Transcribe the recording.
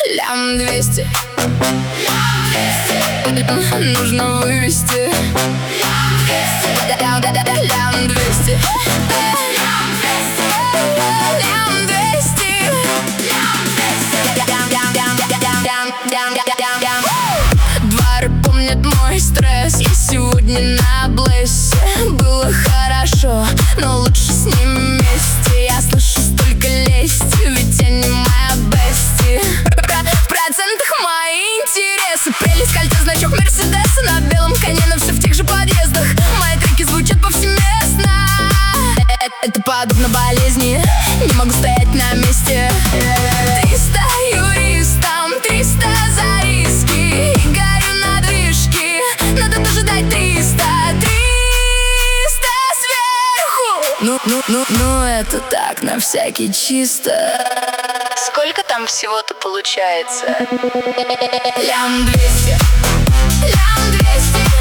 Лям 200. Нужно вывести. Лям 200. Лям 200. Дворы помнят мой стресс. Я сегодня на блессе. Было хорошо, но лучше с ним вместе. Я слышу столько лести, ведь они моя бести. В процентах мои интересы. Прелесть, кольцо, значок Мерседеса. На белом коне, но все в тех же подъездах. Мои треки звучат повсеместно. Это подобно болезни. Не могу стоять на месте. 300 юристам, 300 за риски. И горю на движке. Надо дожидать 300 сверху. Ну, это так, на всякий чисто. Сколько там всего-то получается? Лям 200. Лям 200.